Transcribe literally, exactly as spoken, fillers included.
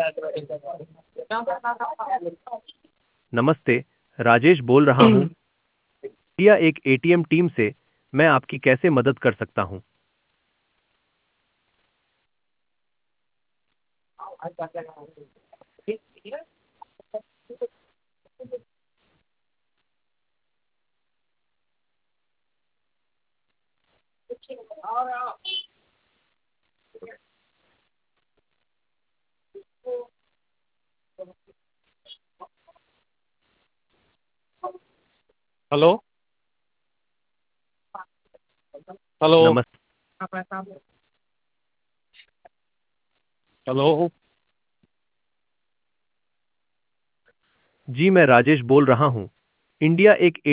नमस्ते, राजेश बोल रहा हूँ। इंडिया एक एटीएम टीम से मैं आपकी कैसे मदद कर सकता हूँ? हेलो। हेलो। नमस्ते। हेलो। जी मैं राजेश बोल रहा हूँ। इंडिया एक